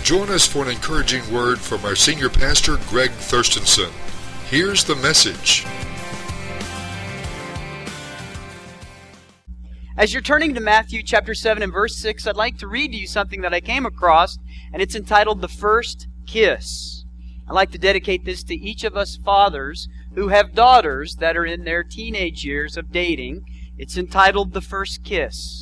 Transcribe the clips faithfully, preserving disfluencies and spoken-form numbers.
Join us for an encouraging word from our senior pastor, Greg Thurstonson. Here's the message. As you're turning to Matthew chapter seven and verse six, I'd like to read to you something that I came across, and it's entitled The First Kiss. I'd like to dedicate this to each of us fathers who have daughters that are in their teenage years of dating. It's entitled The First Kiss.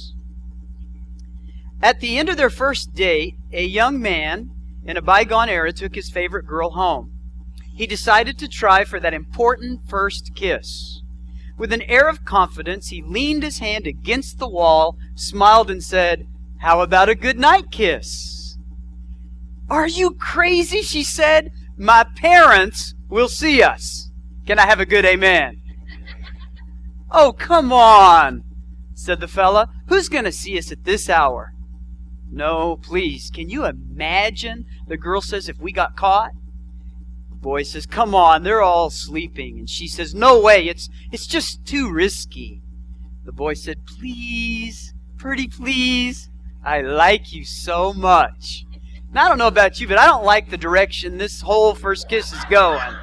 At the end of their first date, a young man in a bygone era took his favorite girl home. He decided to try for that important first kiss. With an air of confidence, he leaned his hand against the wall, smiled, and said, "How about a good night kiss?" "Are you crazy?" she said. "My parents will see us. Can I have a good amen?" "Oh, come on," said the fella. "Who's going to see us at this hour?" "No, please. Can you imagine," the girl says, "if we got caught?" The boy says, "Come on, they're all sleeping." And she says, "No way, it's it's just too risky." The boy said, "Please, pretty please, I like you so much." And I don't know about you, but I don't like the direction this whole first kiss is going.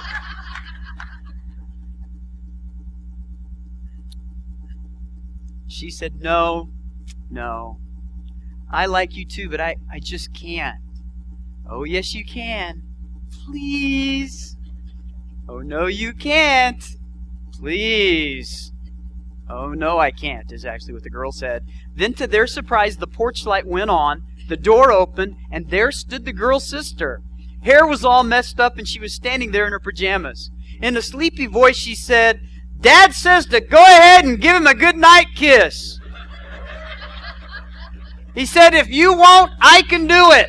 She said, "No, no. I like you too, but I, I just can't." "Oh, yes, you can. Please." "Oh, no, you can't. Please." "Oh, no, I can't," is actually what the girl said. Then, to their surprise, the porch light went on, the door opened, and there stood the girl's sister. Hair was all messed up, and she was standing there in her pajamas. In a sleepy voice, she said, "Dad says to go ahead and give him a good night kiss. He said, if you won't, I can do it.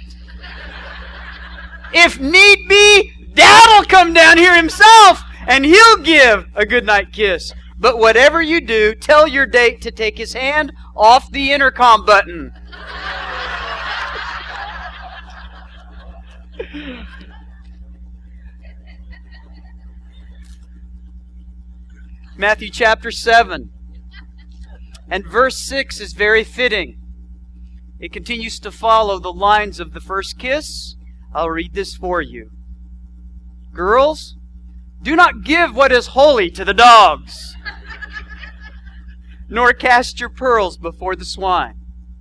If need be, Dad'll come down here himself and he'll give a goodnight kiss. But whatever you do, tell your date to take his hand off the intercom button." Matthew chapter seven and verse six is very fitting. It continues to follow the lines of the first kiss. I'll read this for you. "Girls, do not give what is holy to the dogs, nor cast your pearls before the swine,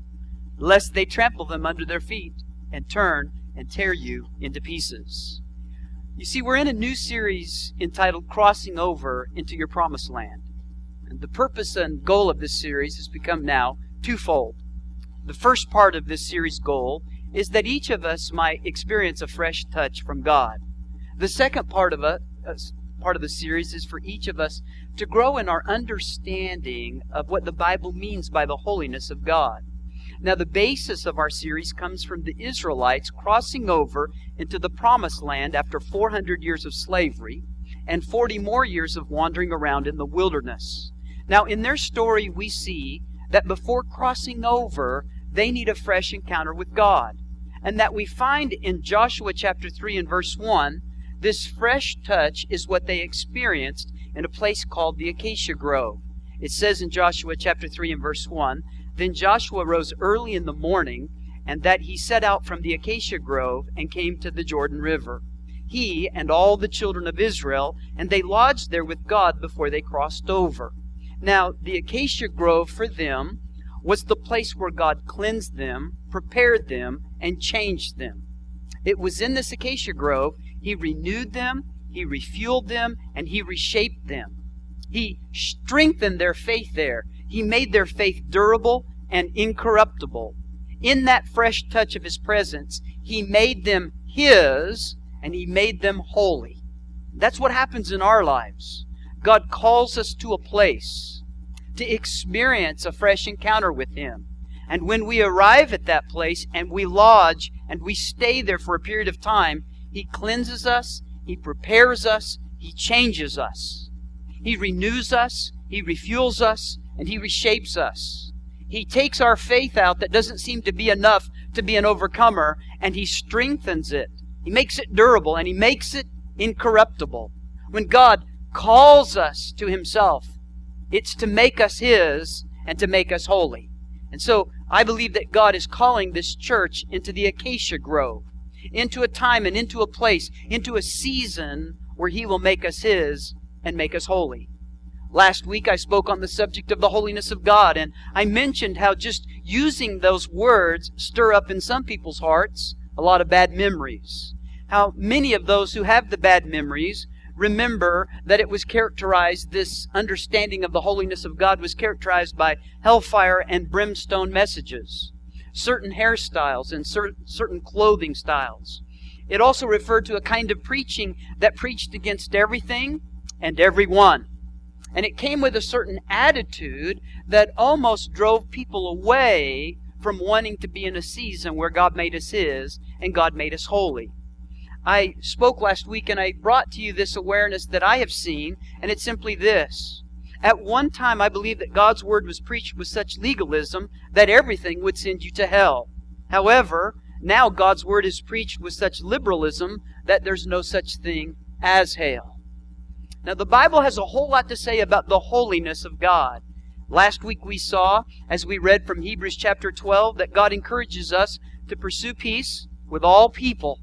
lest they trample them under their feet and turn and tear you into pieces." You see, we're in a new series entitled Crossing Over into Your Promised Land. And the purpose and goal of this series has become now twofold. The first part of this series' goal is that each of us might experience a fresh touch from God. The second part of a, uh, part of the series is for each of us to grow in our understanding of what the Bible means by the holiness of God. Now, the basis of our series comes from the Israelites crossing over into the Promised Land after four hundred years of slavery and forty more years of wandering around in the wilderness. Now, in their story, we see that before crossing over, they need a fresh encounter with God. And that we find in Joshua chapter three and verse one, this fresh touch is what they experienced in a place called the Acacia Grove. It says in Joshua chapter three and verse one, "Then Joshua rose early in the morning, and that he set out from the Acacia Grove and came to the Jordan River, he and all the children of Israel, and they lodged there with God before they crossed over." Now, the Acacia Grove for them was the place where God cleansed them, prepared them, and changed them. It was in this Acacia Grove He renewed them, He refueled them, and He reshaped them. He strengthened their faith there. He made their faith durable and incorruptible. In that fresh touch of His presence, He made them His, and He made them holy. That's what happens in our lives. God calls us to a place to experience a fresh encounter with Him. And when we arrive at that place and we lodge and we stay there for a period of time, He cleanses us, He prepares us, He changes us. He renews us, He refuels us, and He reshapes us. He takes our faith out that doesn't seem to be enough to be an overcomer, and He strengthens it. He makes it durable, and He makes it incorruptible. When God calls us to Himself, it's to make us His and to make us holy. And so I believe that God is calling this church into the acacia grove, into a time and into a place, into a season where He will make us His and make us holy. Last week I spoke on the subject of the holiness of God, and I mentioned how just using those words stir up in some people's hearts a lot of bad memories. How many of those who have the bad memories remember that it was characterized, this understanding of the holiness of God was characterized by hellfire and brimstone messages, certain hairstyles and cer- certain clothing styles. It also referred to a kind of preaching that preached against everything and everyone. And it came with a certain attitude that almost drove people away from wanting to be in a season where God made us His and God made us holy. I spoke last week and I brought to you this awareness that I have seen, and it's simply this. At one time I believed that God's Word was preached with such legalism that everything would send you to hell. However, now God's Word is preached with such liberalism that there's no such thing as hell. Now the Bible has a whole lot to say about the holiness of God. Last week we saw, as we read from Hebrews chapter twelve, that God encourages us to pursue peace with all people.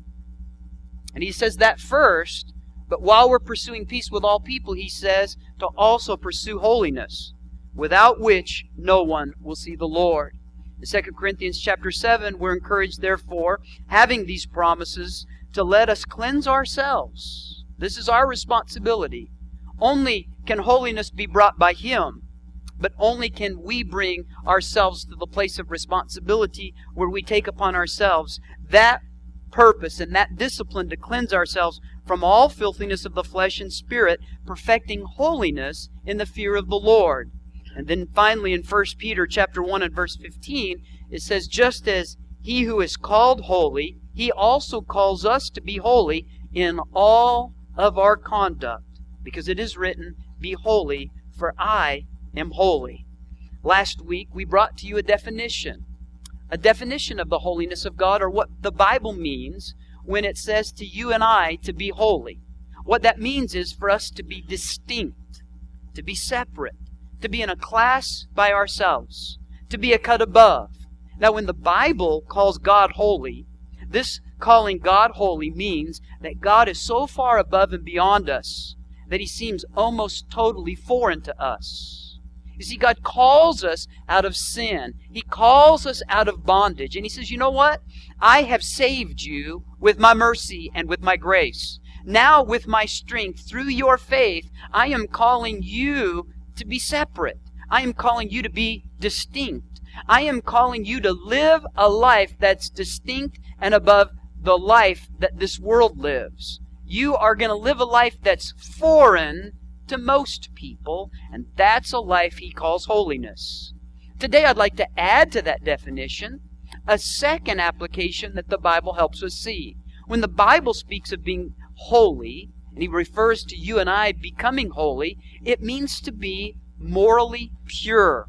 And He says that first, but while we're pursuing peace with all people, He says to also pursue holiness, without which no one will see the Lord. In Second Corinthians chapter seven, we're encouraged, therefore, having these promises, to let us cleanse ourselves. This is our responsibility. Only can holiness be brought by Him, but only can we bring ourselves to the place of responsibility where we take upon ourselves that purpose and that discipline to cleanse ourselves from all filthiness of the flesh and spirit, perfecting holiness in the fear of the Lord. And then finally in First Peter chapter one and verse fifteen, it says, just as He who is called holy, He also calls us to be holy in all of our conduct, because it is written, be holy, for I am holy. Last week we brought to you a definition. A definition of the holiness of God, or what the Bible means when it says to you and I to be holy. What that means is for us to be distinct, to be separate, to be in a class by ourselves, to be a cut above. Now when the Bible calls God holy, this calling God holy means that God is so far above and beyond us that He seems almost totally foreign to us. You see, God calls us out of sin. He calls us out of bondage. And He says, you know what? I have saved you with my mercy and with my grace. Now with my strength, through your faith, I am calling you to be separate. I am calling you to be distinct. I am calling you to live a life that's distinct and above the life that this world lives. You are going to live a life that's foreign to most people, and that's a life He calls holiness. Today I'd like to add to that definition a second application that the Bible helps us see. When the Bible speaks of being holy, and He refers to you and I becoming holy, it means to be morally pure.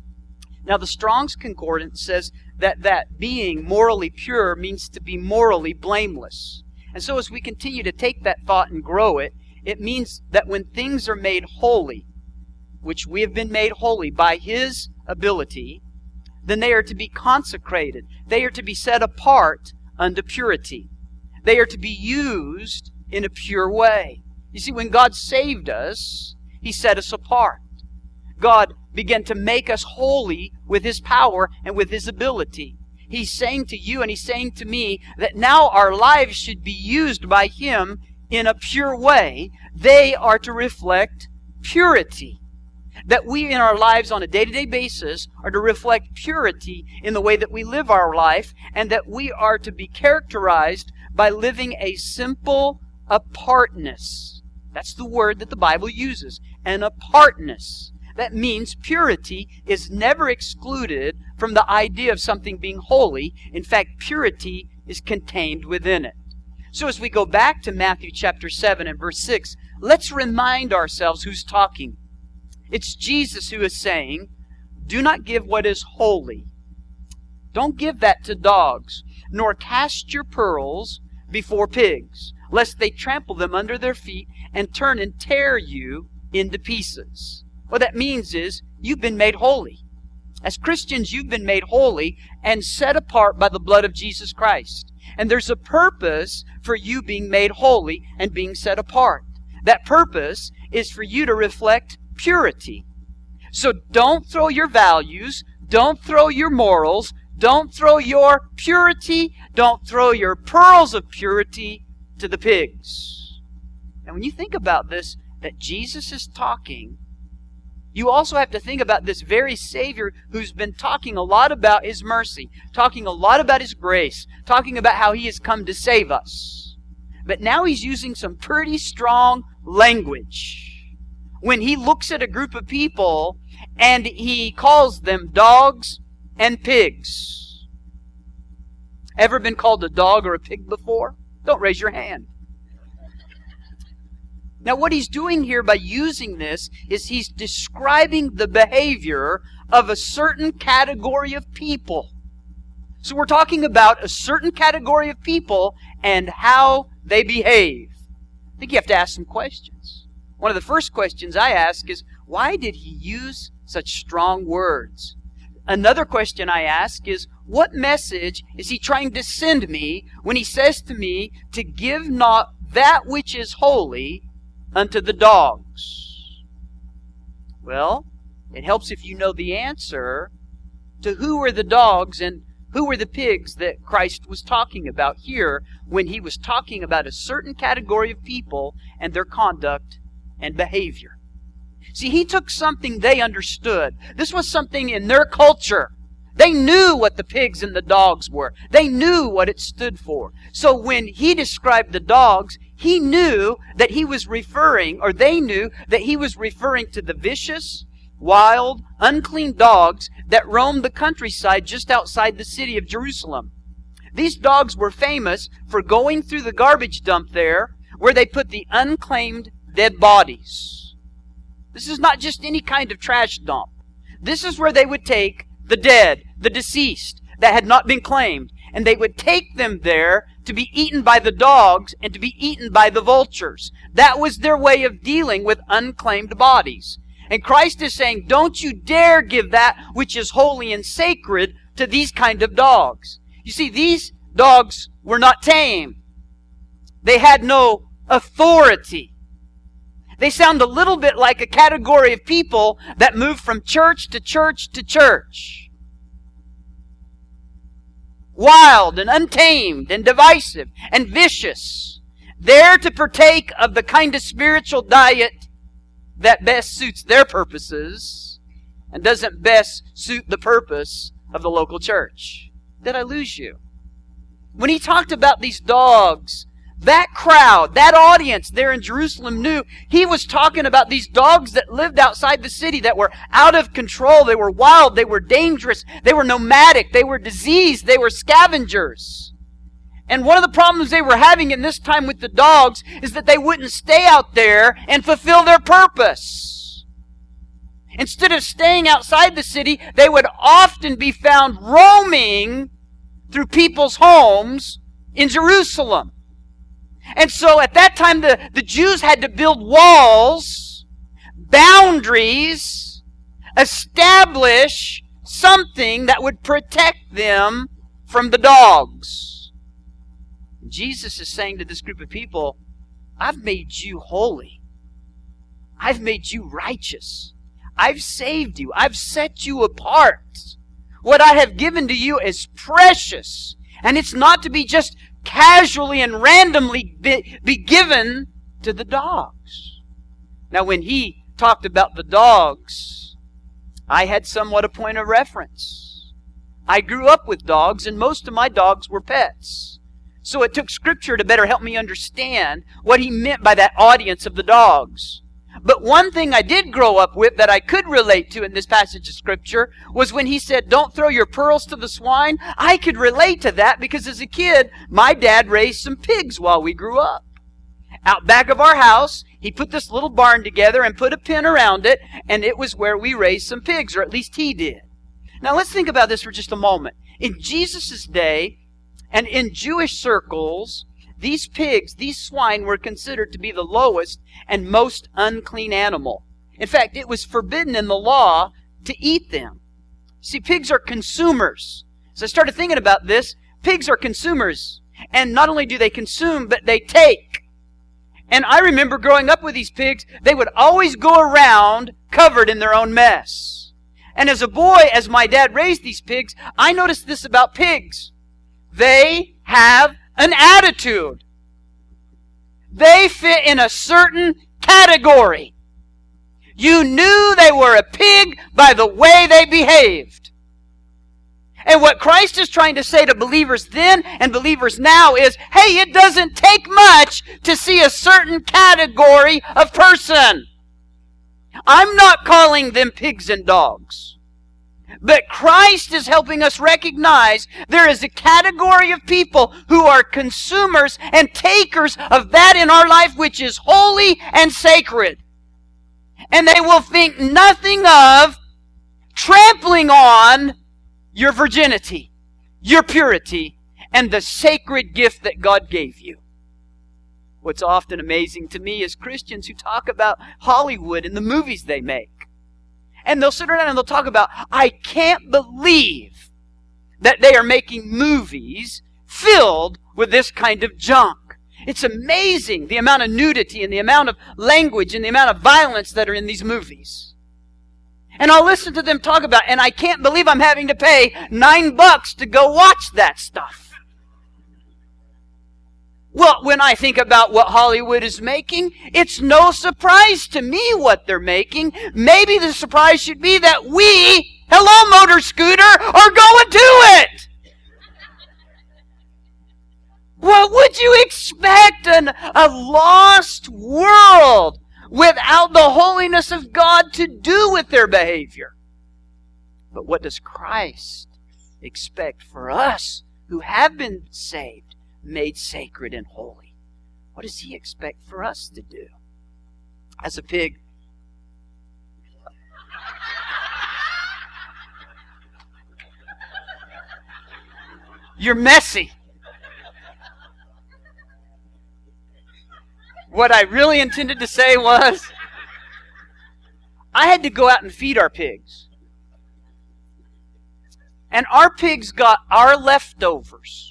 Now the Strong's Concordance says that that being morally pure means to be morally blameless. And so as we continue to take that thought and grow it, it means that when things are made holy, which we have been made holy by His ability, then they are to be consecrated. They are to be set apart unto purity. They are to be used in a pure way. You see, when God saved us, He set us apart. God began to make us holy with His power and with His ability. He's saying to you and He's saying to me that now our lives should be used by Him in a pure way. They are to reflect purity. That we in our lives on a day-to-day basis are to reflect purity in the way that we live our life, and that we are to be characterized by living a simple apartness. That's the word that the Bible uses, an apartness. That means purity is never excluded from the idea of something being holy. In fact, purity is contained within it. So as we go back to Matthew chapter seven and verse six, let's remind ourselves who's talking. It's Jesus who is saying, do not give what is holy. Don't give that to dogs, nor cast your pearls before pigs, lest they trample them under their feet and turn and tear you into pieces. What that means is, you've been made holy. As Christians, you've been made holy and set apart by the blood of Jesus Christ. And there's a purpose for you being made holy and being set apart. That purpose is for you to reflect purity. So don't throw your values, don't throw your morals, don't throw your purity, don't throw your pearls of purity to the pigs. And when you think about this, that Jesus is talking, you also have to think about this very Savior who's been talking a lot about His mercy, talking a lot about His grace, talking about how He has come to save us. But now He's using some pretty strong language when He looks at a group of people and He calls them dogs and pigs. Ever been called a dog or a pig before? Don't raise your hand. Now what He's doing here by using this is He's describing the behavior of a certain category of people. So we're talking about a certain category of people and how they behave. I think you have to ask some questions. One of the first questions I ask is, why did He use such strong words? Another question I ask is, what message is He trying to send me when He says to me to give not that which is holy unto the dogs? Well, it helps if you know the answer to who were the dogs and who were the pigs that Christ was talking about here when He was talking about a certain category of people and their conduct and behavior. See, He took something they understood. This was something in their culture. They knew what the pigs and the dogs were. They knew what it stood for. So when He described the dogs, He knew that He was referring, or they knew that He was referring to the vicious, wild, unclean dogs that roamed the countryside just outside the city of Jerusalem. These dogs were famous for going through the garbage dump there where they put the unclaimed dead bodies. This is not just any kind of trash dump. This is where they would take the dead, the deceased, that had not been claimed, and they would take them there to be eaten by the dogs and to be eaten by the vultures. That was their way of dealing with unclaimed bodies. And Christ is saying, don't you dare give that which is holy and sacred to these kind of dogs. You see, these dogs were not tame. They had no authority. They sound a little bit like a category of people that move from church to church to church. Wild and untamed and divisive and vicious. There to partake of the kind of spiritual diet that best suits their purposes and doesn't best suit the purpose of the local church. Did I lose you? When He talked about these dogs, that crowd, that audience there in Jerusalem knew He was talking about these dogs that lived outside the city, that were out of control. They were wild. They were dangerous. They were nomadic. They were diseased. They were scavengers. And one of the problems they were having in this time with the dogs is that they wouldn't stay out there and fulfill their purpose. Instead of staying outside the city, they would often be found roaming through people's homes in Jerusalem. And so at that time, the, the Jews had to build walls, boundaries, establish something that would protect them from the dogs. Jesus is saying to this group of people, I've made you holy. I've made you righteous. I've saved you. I've set you apart. What I have given to you is precious. And it's not to be just casually and randomly be, be given to the dogs. Now, when He talked about the dogs, I had somewhat a point of reference. I grew up with dogs, and most of my dogs were pets. So it took Scripture to better help me understand what He meant by that audience of the dogs. But one thing I did grow up with that I could relate to in this passage of Scripture was when He said, don't throw your pearls to the swine. I could relate to that because as a kid, my dad raised some pigs while we grew up. Out back of our house, he put this little barn together and put a pen around it, and it was where we raised some pigs, or at least he did. Now let's think about this for just a moment. In Jesus' day, and in Jewish circles, these pigs, these swine, were considered to be the lowest and most unclean animal. In fact, it was forbidden in the law to eat them. See, pigs are consumers. So I started thinking about this. Pigs are consumers. And not only do they consume, but they take. And I remember growing up with these pigs, they would always go around covered in their own mess. And as a boy, as my dad raised these pigs, I noticed this about pigs. They have an attitude. They fit in a certain category. You knew they were a pig by the way they behaved. And what Christ is trying to say to believers then and believers now is, hey, it doesn't take much to see a certain category of person. I'm not calling them pigs and dogs. But Christ is helping us recognize there is a category of people who are consumers and takers of that in our life which is holy and sacred. And they will think nothing of trampling on your virginity, your purity, and the sacred gift that God gave you. What's often amazing to me is Christians who talk about Hollywood and the movies they make. And they'll sit around and they'll talk about, I can't believe that they are making movies filled with this kind of junk. It's amazing the amount of nudity and the amount of language and the amount of violence that are in these movies. And I'll listen to them talk about, and I can't believe I'm having to pay nine bucks to go watch that stuff. Well, when I think about what Hollywood is making, it's no surprise to me what they're making. Maybe the surprise should be that we, hello motor scooter, are going to it. What would you expect an, a lost world without the holiness of God to do with their behavior? But what does Christ expect for us who have been saved, made sacred and holy? What does He expect for us to do? As a pig, you're messy. What I really intended to say was, I had to go out and feed our pigs. And our pigs got our leftovers.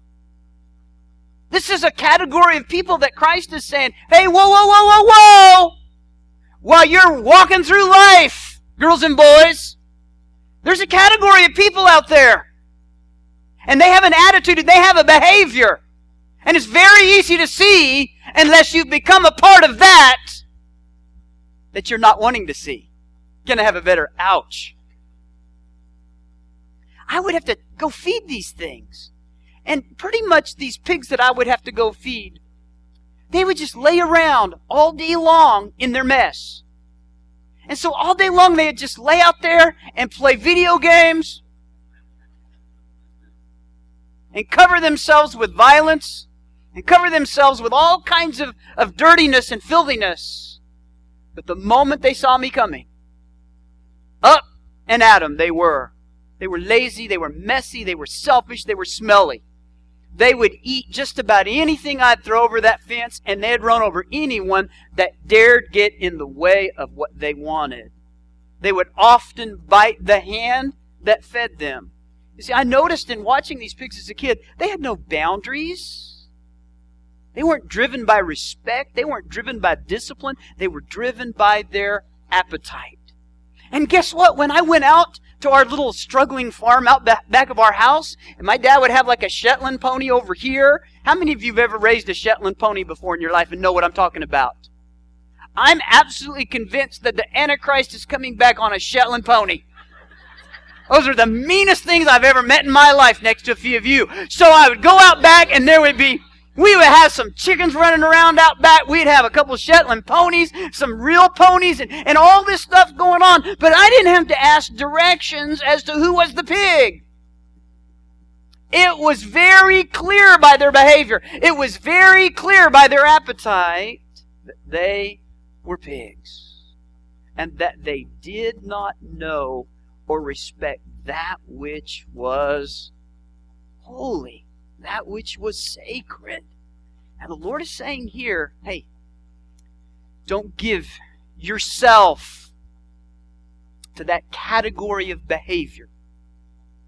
This is a category of people that Christ is saying, hey, whoa, whoa, whoa, whoa, whoa! While you're walking through life, girls and boys, there's a category of people out there. And they have an attitude and they have a behavior. And it's very easy to see, unless you've become a part of that, that you're not wanting to see. You're going to have a better ouch. I would have to go feed these things. And pretty much these pigs that I would have to go feed, they would just lay around all day long in their mess. And so all day long they would just lay out there and play video games and cover themselves with violence and cover themselves with all kinds of, of dirtiness and filthiness. But the moment they saw me coming, up and at them they were. They were lazy, they were messy, they were selfish, they were smelly. They would eat just about anything I'd throw over that fence, and they'd run over anyone that dared get in the way of what they wanted. They would often bite the hand that fed them. You see, I noticed in watching these pigs as a kid, they had no boundaries. They weren't driven by respect. They weren't driven by discipline. They were driven by their appetite. And guess what? When I went out to our little struggling farm out back of our house, and my dad would have like a Shetland pony over here. How many of you have ever raised a Shetland pony before in your life and know what I'm talking about? I'm absolutely convinced that the Antichrist is coming back on a Shetland pony. Those are the meanest things I've ever met in my life next to a few of you. So I would go out back and there would be We would have some chickens running around out back. We'd have a couple Shetland ponies, some real ponies, and, and all this stuff going on. But I didn't have to ask directions as to who was the pig. It was very clear by their behavior. It was very clear by their appetite that they were pigs. And that they did not know or respect that which was holy. That which was sacred. And the Lord is saying here, hey, don't give yourself to that category of behavior.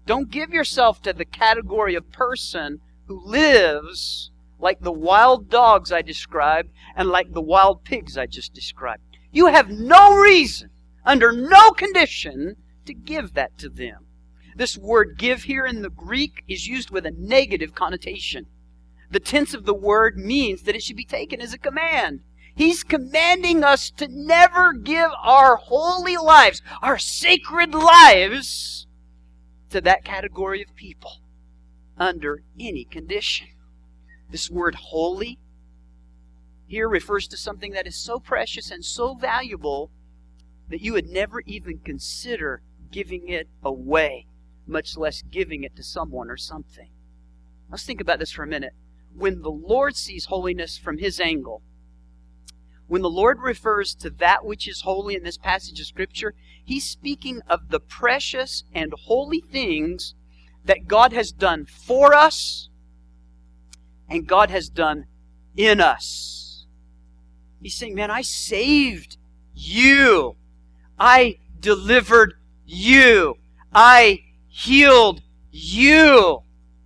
Don't give yourself to the category of person who lives like the wild dogs I described and like the wild pigs I just described. You have no reason, under no condition, to give that to them. This word give here in the Greek is used with a negative connotation. The tense of the word means that it should be taken as a command. He's commanding us to never give our holy lives, our sacred lives, to that category of people under any condition. This word holy here refers to something that is so precious and so valuable that you would never even consider giving it away, much less giving it to someone or something. Let's think about this for a minute. When the Lord sees holiness from His angle, when the Lord refers to that which is holy in this passage of Scripture, He's speaking of the precious and holy things that God has done for us and God has done in us. He's saying, man, I saved you. I delivered you. I healed you.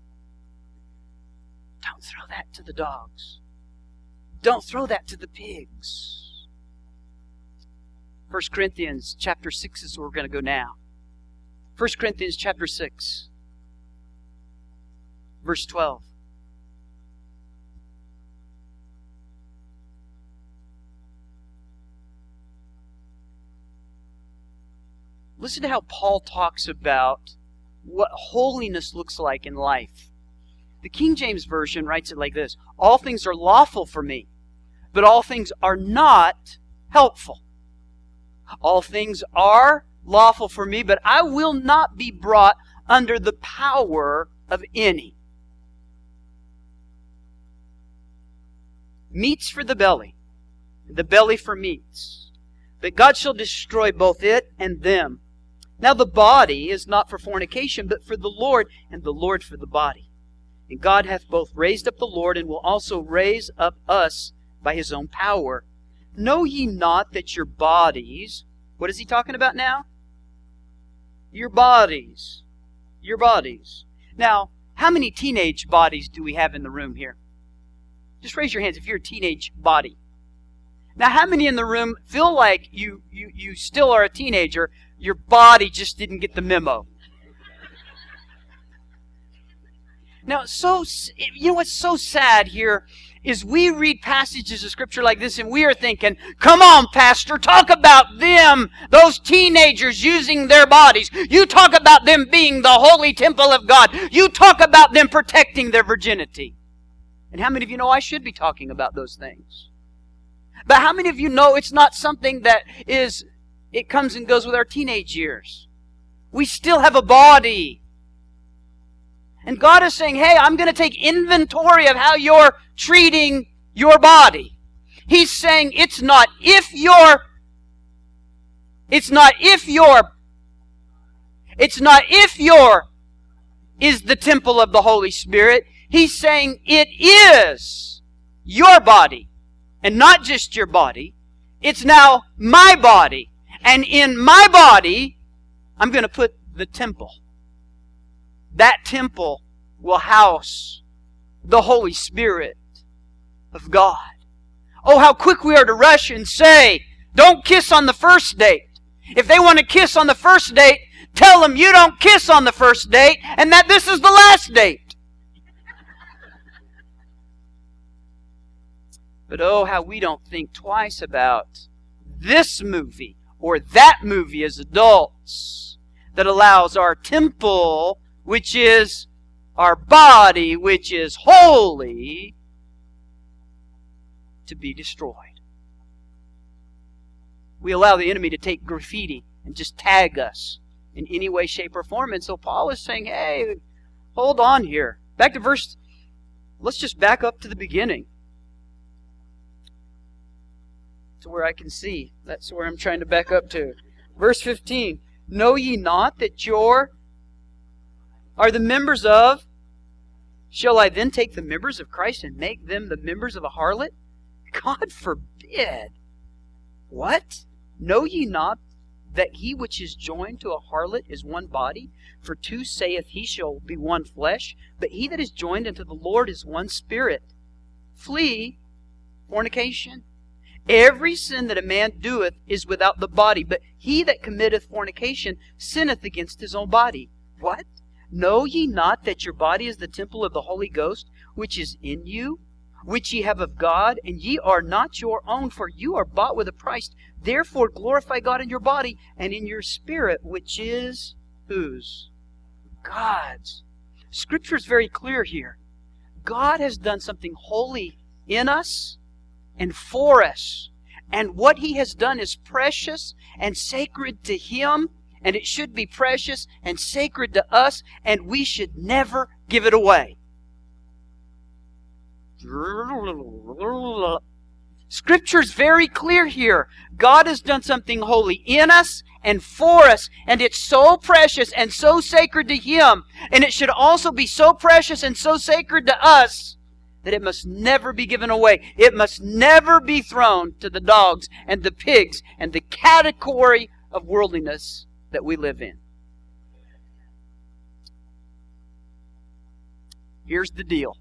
Don't throw that to the dogs. Don't throw that to the pigs. First Corinthians chapter six is where we're going to go now. First Corinthians chapter six, verse twelve. Listen to how Paul talks about what holiness looks like in life. The King James Version writes it like this: all things are lawful for me, but all things are not helpful. All things are lawful for me, but I will not be brought under the power of any. Meats for the belly, the belly for meats. But God shall destroy both it and them. Now the body is not for fornication, but for the Lord, and the Lord for the body. And God hath both raised up the Lord, and will also raise up us by His own power. Know ye not that your bodies... What is he talking about now? Your bodies. Your bodies. Now, how many teenage bodies do we have in the room here? Just raise your hands if you're a teenage body. Now, how many in the room feel like you, you, you still are a teenager? Your body just didn't get the memo. Now, so you know what's so sad here is we read passages of Scripture like this and we are thinking, come on, Pastor, talk about them, those teenagers using their bodies. You talk about them being the holy temple of God. You talk about them protecting their virginity. And how many of you know I should be talking about those things? But how many of you know it's not something that is, it comes and goes with our teenage years? We still have a body. And God is saying, hey, I'm going to take inventory of how you're treating your body. He's saying it's not if you're, it's not if you're, it's not if you're is the temple of the Holy Spirit. He's saying it is your body. And not just your body. It's now my body. And in my body, I'm going to put the temple. That temple will house the Holy Spirit of God. Oh, how quick we are to rush and say, don't kiss on the first date. If they want to kiss on the first date, tell them you don't kiss on the first date and that this is the last date. But oh, how we don't think twice about this movie or that movie as adults that allows our temple, which is our body, which is holy, to be destroyed. We allow the enemy to take graffiti and just tag us in any way, shape, or form. And so Paul is saying, hey, hold on here. Back to verse, let's just back up to the beginning. To where I can see. That's where I'm trying to back up to. Verse fifteen. Know ye not that your are the members of... Shall I then take the members of Christ and make them the members of a harlot? God forbid. What? Know ye not that he which is joined to a harlot is one body? For two saith he shall be one flesh, but he that is joined unto the Lord is one spirit. Flee fornication. Every sin that a man doeth is without the body, but he that committeth fornication sinneth against his own body. What? Know ye not that your body is the temple of the Holy Ghost, which is in you, which ye have of God, and ye are not your own, for you are bought with a price. Therefore glorify God in your body and in your spirit, which is whose? God's. Scripture is very clear here. God has done something holy in us and for us. And what He has done is precious and sacred to Him, and it should be precious and sacred to us, and we should never give it away. Scripture's very clear here. God has done something holy in us and for us, and it's so precious and so sacred to Him, and it should also be so precious and so sacred to us that it must never be given away. It must never be thrown to the dogs and the pigs and the category of worldliness that we live in. Here's the deal.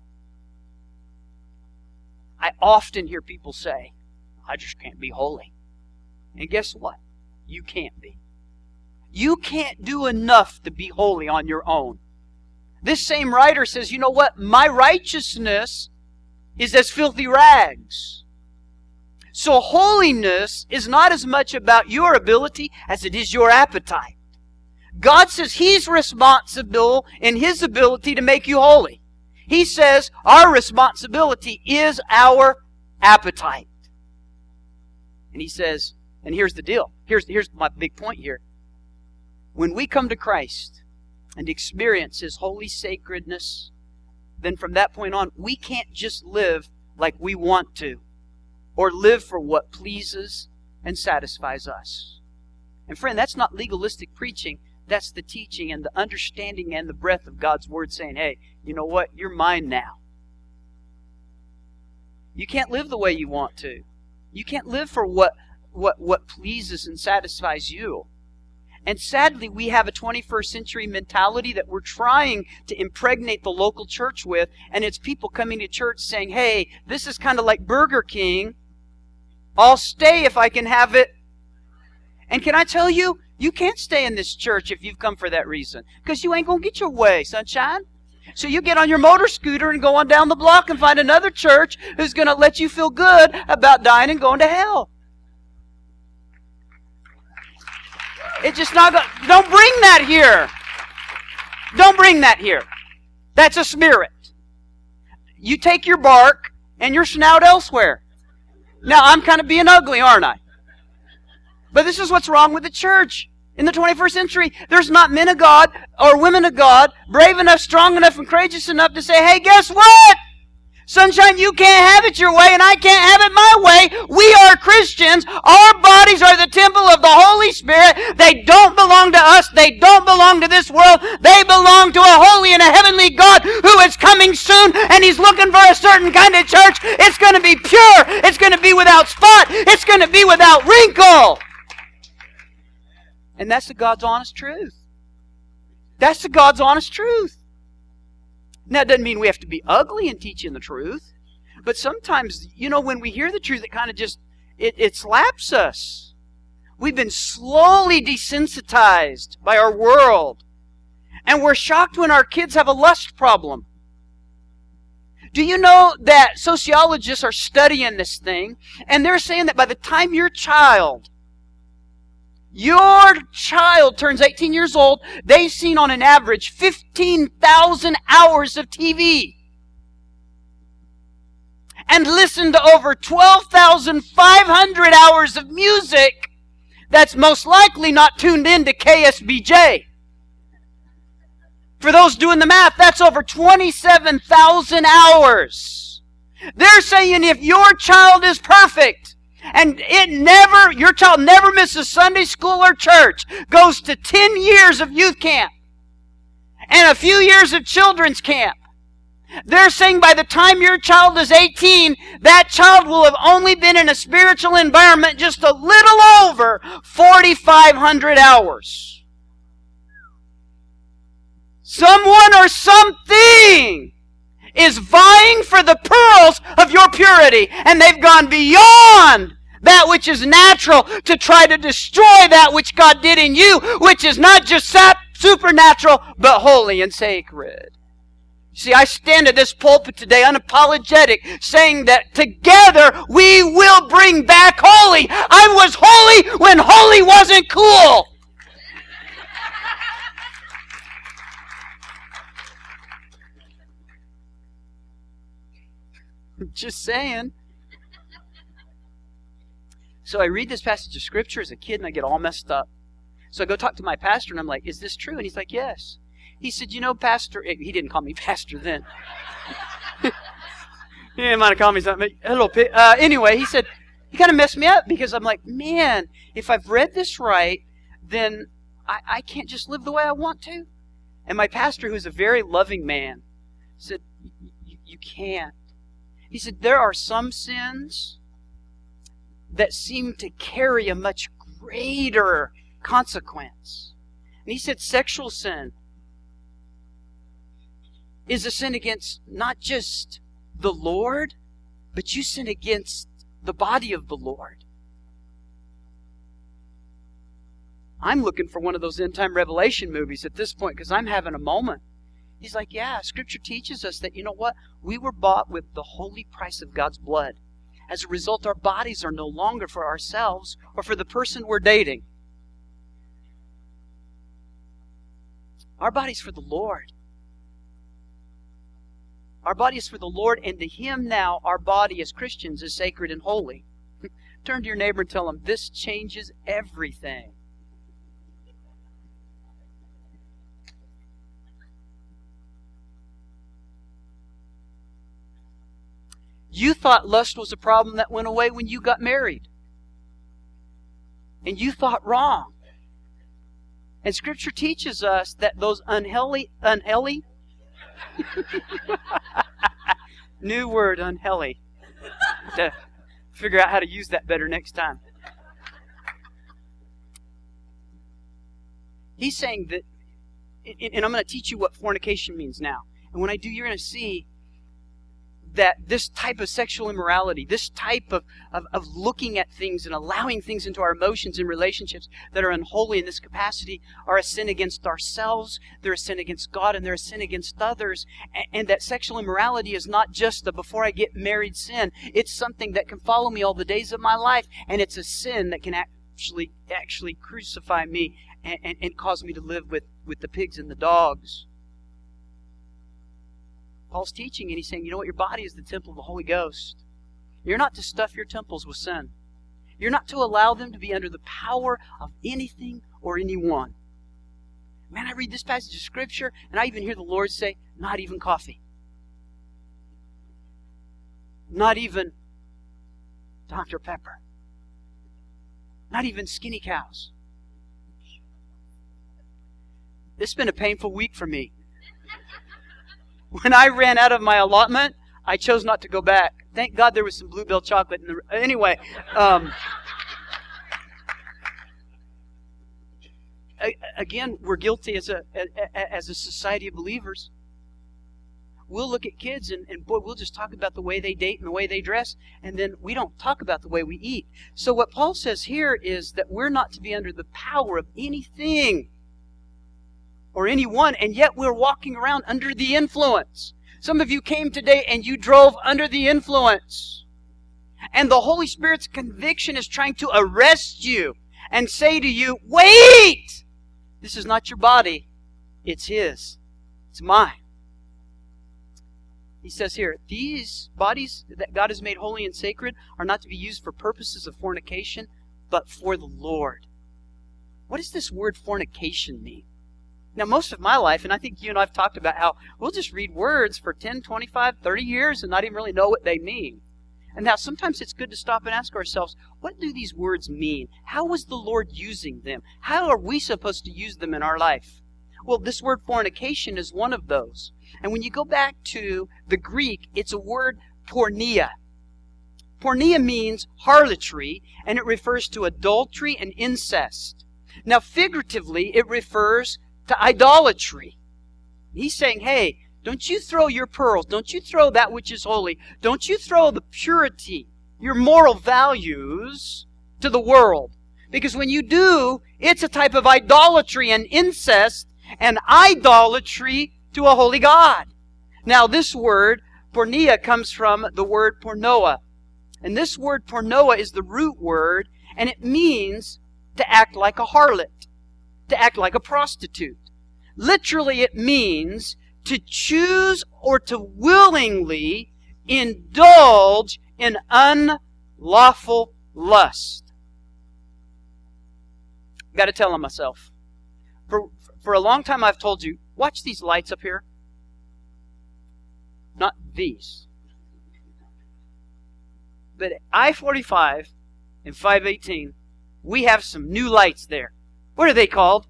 I often hear people say, I just can't be holy. And guess what? You can't be. You can't do enough to be holy on your own. This same writer says, you know what? My righteousness is as filthy rags. So holiness is not as much about your ability as it is your appetite. God says He's responsible in His ability to make you holy. He says our responsibility is our appetite. And He says, and here's the deal. Here's, here's my big point here. When we come to Christ and experience His holy sacredness, then from that point on, we can't just live like we want to, or live for what pleases and satisfies us. And friend, that's not legalistic preaching. That's the teaching and the understanding and the breath of God's Word saying, hey, you know what? You're mine now. You can't live the way you want to. You can't live for what, what, what pleases and satisfies you. And sadly, we have a twenty-first century mentality that we're trying to impregnate the local church with, and it's people coming to church saying, hey, this is kind of like Burger King. I'll stay if I can have it. And can I tell you, you can't stay in this church if you've come for that reason, because you ain't going to get your way, sunshine. So you get on your motor scooter and go on down the block and find another church who's going to let you feel good about dying and going to hell. It's just not going to... Don't bring that here. Don't bring that here. That's a spirit. You take your bark and your snout elsewhere. Now, I'm kind of being ugly, aren't I? But this is what's wrong with the church. In the twenty-first century, there's not men of God or women of God brave enough, strong enough, and courageous enough to say, hey, guess what? Sunshine, you can't have it your way and I can't have it my way. We are Christians. Our bodies are the temple of the Holy Spirit. They don't belong to us. They don't belong to this world. They belong to a holy and a heavenly God who is coming soon, and He's looking for a certain kind of church. It's going to be pure. It's going to be without spot. It's going to be without wrinkle. And that's the God's honest truth. That's the God's honest truth. Now, it doesn't mean we have to be ugly in teaching the truth. But sometimes, you know, when we hear the truth, it kind of just, it, it slaps us. We've been slowly desensitized by our world. And we're shocked when our kids have a lust problem. Do you know that sociologists are studying this thing, and they're saying that by the time your child Your child turns eighteen years old, they've seen on an average fifteen thousand hours of T V. And listened to over twelve thousand five hundred hours of music that's most likely not tuned in to K S B J. For those doing the math, that's over twenty-seven thousand hours. They're saying if your child is perfect, and it never, your child never misses Sunday school or church, goes to ten years of youth camp, and a few years of children's camp, They're saying by the time your child is eighteen, that child will have only been in a spiritual environment just a little over forty-five hundred hours. Someone or something is vying for the pearls of your purity, and they've gone beyond that which is natural to try to destroy that which God did in you, which is not just supernatural, but holy and sacred. See, I stand at this pulpit today unapologetic, saying that together we will bring back holy. I was holy when holy wasn't cool. Just saying. So I read this passage of Scripture as a kid and I get all messed up. So I go talk to my pastor and I'm like, is this true? And he's like, yes. He said, you know, Pastor, he didn't call me Pastor then. He might have called me something. Hello, uh, anyway, he said, he kind of messed me up because I'm like, man, if I've read this right, then I, I can't just live the way I want to. And my pastor, who's a very loving man, said, you can't. He said, there are some sins that seem to carry a much greater consequence. And he said sexual sin is a sin against not just the Lord, but you sin against the body of the Lord. I'm looking for one of those end-time Revelation movies at this point because I'm having a moment. He's like, yeah, Scripture teaches us that, you know what? We were bought with the holy price of God's blood. As a result, our bodies are no longer for ourselves or for the person we're dating. Our body's for the Lord. Our body is for the Lord, and to Him now, our body as Christians is sacred and holy. Turn to your neighbor and tell him, this changes everything. You thought lust was a problem that went away when you got married. And you thought wrong. And Scripture teaches us that those unhealthy, unhealthy, new word, unhealthy. To figure out how to use that better next time. He's saying that, and I'm going to teach you what fornication means now. And when I do, you're going to see that this type of sexual immorality, this type of, of, of looking at things and allowing things into our emotions and relationships that are unholy in this capacity are a sin against ourselves, they're a sin against God, and they're a sin against others. And, and that sexual immorality is not just a before I get married sin. It's something that can follow me all the days of my life, and it's a sin that can actually actually crucify me and, and, and cause me to live with, with the pigs and the dogs. Paul's teaching, and he's saying, you know what? Your body is the temple of the Holy Ghost. You're not to stuff your temples with sin. You're not to allow them to be under the power of anything or anyone. Man, I read this passage of Scripture, and I even hear the Lord say, not even coffee. Not even Doctor Pepper. Not even skinny cows. This has been a painful week for me. When I ran out of my allotment, I chose not to go back. Thank God there was some Bluebell chocolate in the... Anyway, um, again, we're guilty as a as a society of believers. We'll look at kids and, and boy, we'll just talk about the way they date and the way they dress, and then we don't talk about the way we eat. So what Paul says here is that we're not to be under the power of anything or anyone, and yet we're walking around under the influence. Some of you came today and you drove under the influence. And the Holy Spirit's conviction is trying to arrest you and say to you, wait! This is not your body. It's His. It's mine. He says here, these bodies that God has made holy and sacred are not to be used for purposes of fornication, but for the Lord. What does this word fornication mean? Now, most of my life, and I think you and I have talked about how we'll just read words for ten, twenty-five, thirty years and not even really know what they mean. And now sometimes it's good to stop and ask ourselves, what do these words mean? How was the Lord using them? How are we supposed to use them in our life? Well, this word fornication is one of those. And when you go back to the Greek, it's a word porneia. Porneia means harlotry, and it refers to adultery and incest. Now, figuratively, it refers to idolatry. He's saying, hey, don't you throw your pearls, don't you throw that which is holy, don't you throw the purity, your moral values to the world. Because when you do, it's a type of idolatry and incest and idolatry to a holy God. Now, this word, porneia, comes from the word pornoa. And this word pornoa is the root word, and it means to act like a harlot, to act like a prostitute. Literally, it means to choose or to willingly indulge in unlawful lust. Got to tell on myself. For, for a long time I've told you, watch these lights up here. Not these. But at I forty-five and five eighteen, we have some new lights there. What are they called?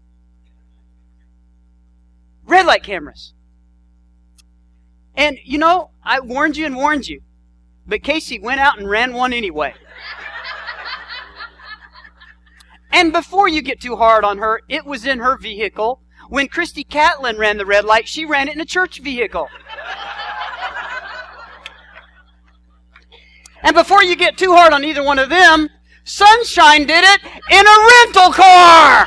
Red light cameras. And, you know, I warned you and warned you. But Casey went out and ran one anyway. And before you get too hard on her, it was in her vehicle. When Christy Catlin ran the red light, she ran it in a church vehicle. And before you get too hard on either one of them, Sunshine did it in a rental car.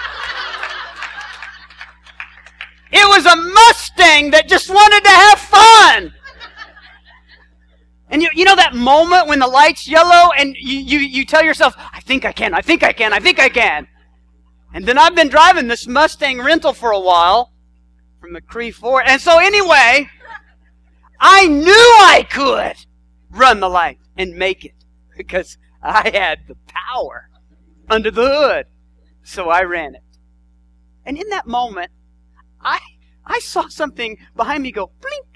It was a Mustang that just wanted to have fun. And you, you know that moment when the light's yellow and you, you, you tell yourself, I think I can, I think I can, I think I can. And then I've been driving this Mustang rental for a while from McCree Ford. And so anyway, I knew I could run the light and make it because I had the power under the hood. So I ran it. And in that moment, I I saw something behind me go blink.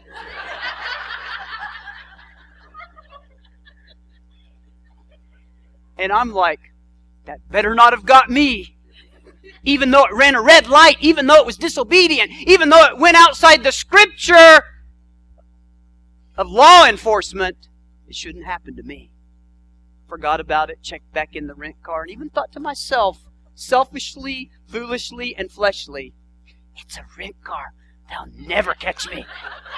And I'm like, that better not have got me. Even though it ran a red light, even though it was disobedient, even though it went outside the scripture of law enforcement, it shouldn't happen to me. Forgot about it, checked back in the rent car, and even thought to myself, selfishly, foolishly, and fleshly, it's a rent car. They'll never catch me.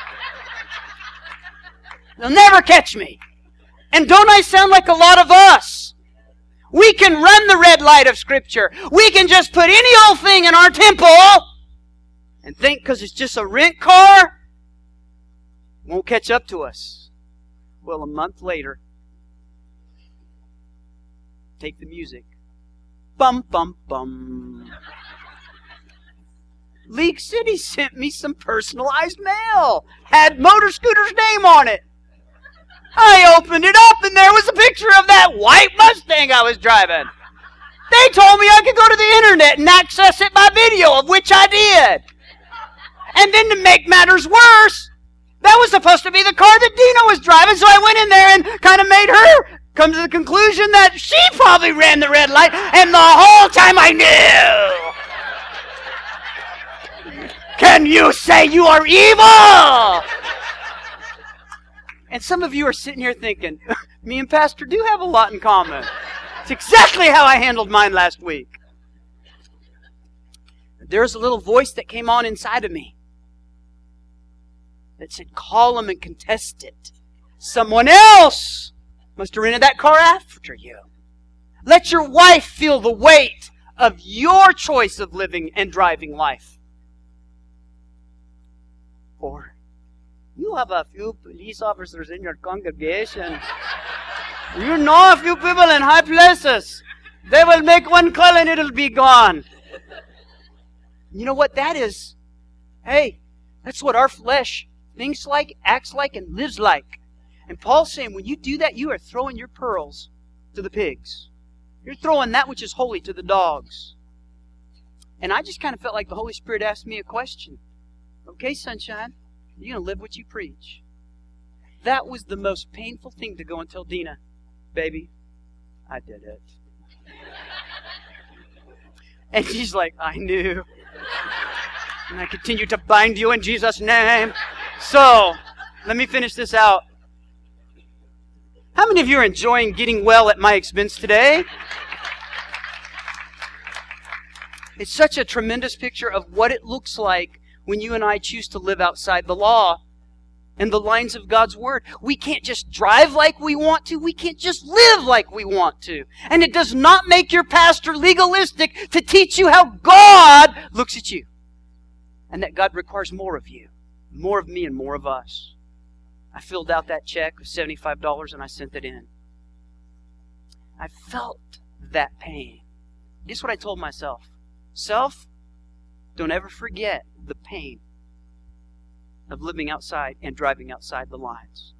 They'll never catch me. And don't I sound like a lot of us? We can run the red light of Scripture. We can just put any old thing in our temple and think because it's just a rent car, it won't catch up to us. Well, a month later, take the music. Bum, bum, bum. League City sent me some personalized mail. Had Motor Scooter's name on it. I opened it up and there was a picture of that white Mustang I was driving. They told me I could go to the internet and access it by video, of which I did. And then to make matters worse, that was supposed to be the car that Dina was driving, so I went in there and kind of made her come to the conclusion that she probably ran the red light, and the whole time I knew. Can you say you are evil? And some of you are sitting here thinking, me and Pastor do have a lot in common. It's exactly how I handled mine last week. There's a little voice that came on inside of me that said, call him and contest it. Someone else must have rented that car after you. Let your wife feel the weight of your choice of living and driving life. Or you have a few police officers in your congregation. You know a few people in high places. They will make one call and it'll be gone. You know what that is? Hey, that's what our flesh thinks like, acts like, and lives like. And Paul's saying when you do that, you are throwing your pearls to the pigs. You're throwing that which is holy to the dogs. And I just kind of felt like the Holy Spirit asked me a question. Okay, Sunshine, you're going to live what you preach. That was the most painful thing to go and tell Dina. Baby, I did it. And she's like, I knew. And I continue to bind you in Jesus' name. So, let me finish this out. How many of you are enjoying getting well at my expense today? It's such a tremendous picture of what it looks like when you and I choose to live outside the law and the lines of God's Word. We can't just drive like we want to. We can't just live like we want to. And it does not make your pastor legalistic to teach you how God looks at you. And that God requires more of you, more of me and more of us. I filled out that check of seventy-five dollars and I sent it in. I felt that pain. Guess what I told myself? Self, don't ever forget the pain of living outside and driving outside the lines.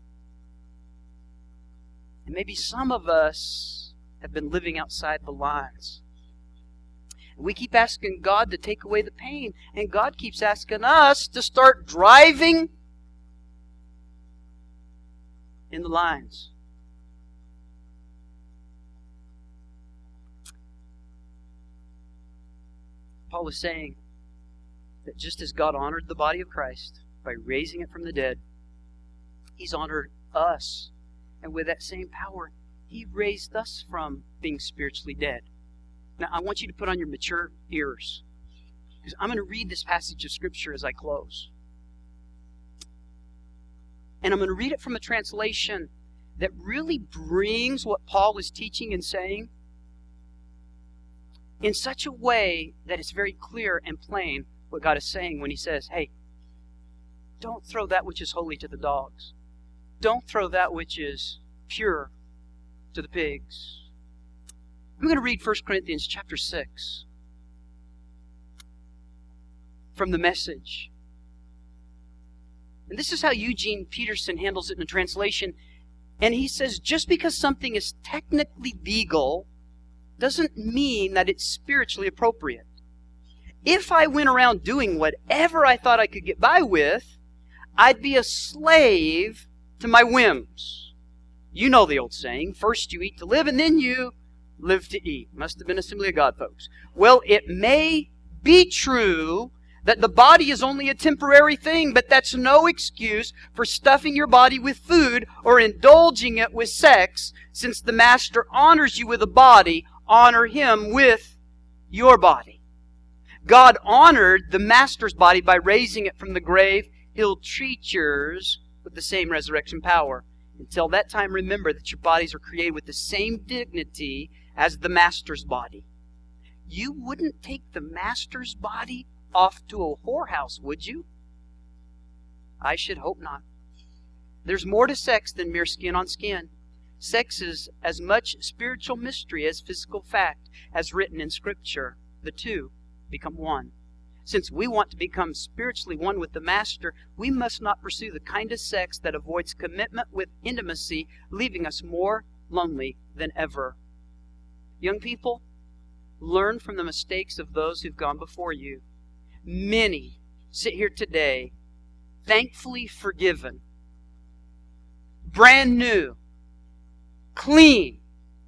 And maybe some of us have been living outside the lines. We keep asking God to take away the pain, and God keeps asking us to start driving in the lines. Paul is saying that just as God honored the body of Christ by raising it from the dead, He's honored us. And with that same power, He raised us from being spiritually dead. Now, I want you to put on your mature ears, because I'm going to read this passage of Scripture as I close. And I'm going to read it from a translation that really brings what Paul is teaching and saying in such a way that it's very clear and plain what God is saying when He says, hey, don't throw that which is holy to the dogs. Don't throw that which is pure to the pigs. I'm going to read First Corinthians chapter six from the Message. And this is how Eugene Peterson handles it in a translation. And he says, just because something is technically legal doesn't mean that it's spiritually appropriate. If I went around doing whatever I thought I could get by with, I'd be a slave to my whims. You know the old saying, first you eat to live and then you live to eat. Must have been Assembly of God, folks. Well, it may be true that the body is only a temporary thing, but that's no excuse for stuffing your body with food or indulging it with sex. Since the Master honors you with a body, honor Him with your body. God honored the Master's body by raising it from the grave. He'll treat yours with the same resurrection power. Until that time, remember that your bodies are created with the same dignity as the Master's body. You wouldn't take the Master's body off to a whorehouse, would you? I should hope not. There's more to sex than mere skin on skin. Sex is as much spiritual mystery as physical fact, as written in Scripture. The two become one. Since we want to become spiritually one with the Master, we must not pursue the kind of sex that avoids commitment with intimacy, leaving us more lonely than ever. Young people, learn from the mistakes of those who've gone before you. Many sit here today, thankfully forgiven, brand new, clean,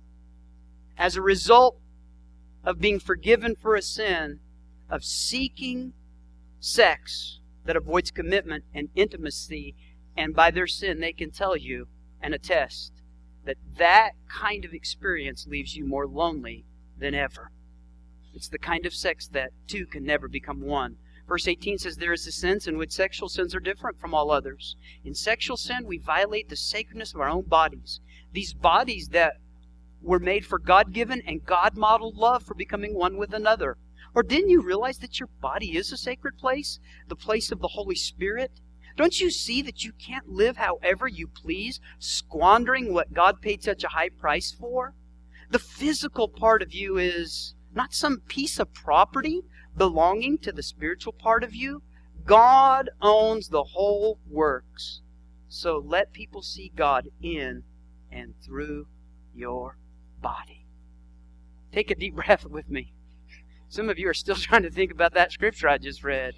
as a result of being forgiven for a sin of seeking sex that avoids commitment and intimacy, and by their sin they can tell you and attest that that kind of experience leaves you more lonely than ever. It's the kind of sex that two can never become one. Verse eighteen says, there is a sense in which sexual sins are different from all others. In sexual sin, we violate the sacredness of our own bodies. These bodies that were made for God-given and God-modeled love for becoming one with another. Or didn't you realize that your body is a sacred place? The place of the Holy Spirit? Don't you see that you can't live however you please, squandering what God paid such a high price for? The physical part of you is not some piece of property belonging to the spiritual part of you. God owns the whole works. So let people see God in and through your body. Take a deep breath with me. Some of you are still trying to think about that scripture I just read.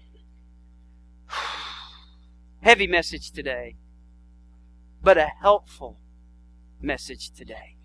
Heavy message today, but a helpful message today.